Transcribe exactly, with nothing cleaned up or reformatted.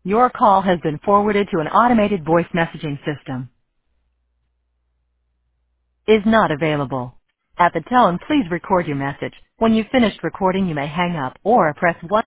Your call has been forwarded to an automated voice messaging system. Is not available. At the tone, please record your message. When you've finished recording, you may hang up or press one.